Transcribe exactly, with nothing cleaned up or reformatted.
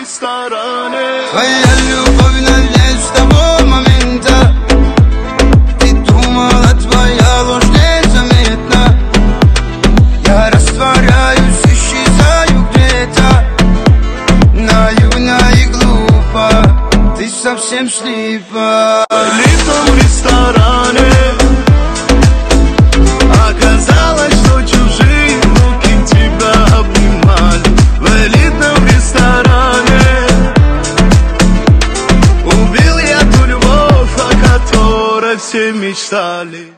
ресторане. Твоя любовь надеюсь с того момента. Ты думала, твоя ложь незаметна. Я растворяюсь, исчезаю где-то. Наивно и глупо, ты совсем слепа. В элитном ресторане оказалось, что чужие руки тебя обнимали. В элитном ресторане убил я ту любовь, о которой все мечтали.